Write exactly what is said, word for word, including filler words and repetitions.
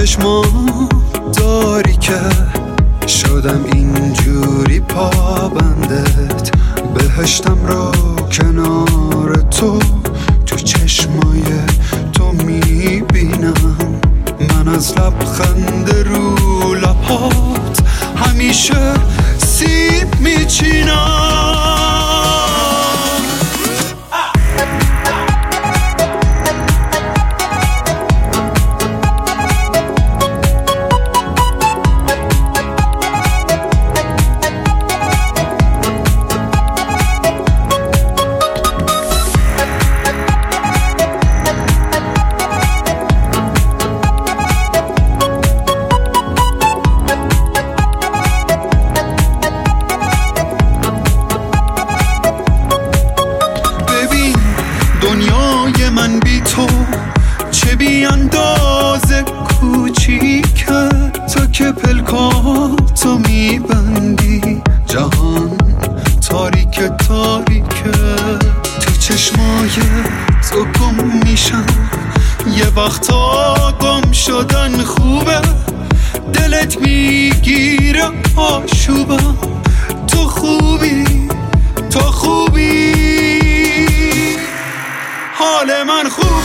چشما داری که شدم اینجوری پابندت، بهشتم رو کنار تو تو چشمای تو میبینم. من از لبخند رو لبات همیشه سیب میچینم. دنیای من بی تو چه بی اندازه کوچیکه، تا که پلکاتو میبندی جهان تاریک تاریکه. تو چشمای تو گم میشم، یه وقتا گم شدن خوبه، دلت میگیره آشوبم. تو خوبی تو خوبی حال من خوب.